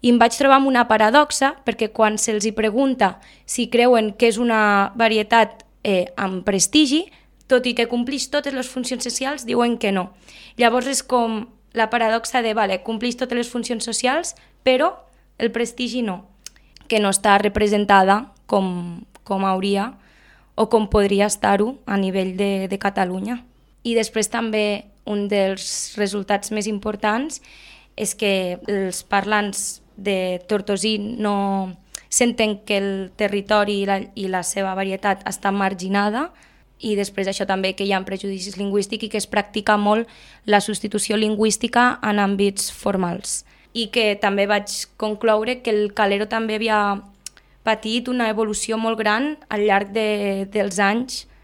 I em vaig trobar amb una paradoxa, perquè quan se'ls hi pregunta si creuen que és una varietat amb prestigi, tot i que complix totes les funcions socials, diuen que no. Llavors és com la paradoxa de, vale, complix totes les funcions socials, però el prestigi no, que no està representada com hauria o com podria estar-ho a nivell de Catalunya. I després també un dels resultats més importants és que els parlants de tortosí no senten que el territori i la seva varietat està marginada, i després això també que hi ha prejudicis lingüístics i que es practica molt la substitució lingüística en àmbits formals. I que també vaig concloure que el calero també havia patit una evolució molt gran al llarg dels anys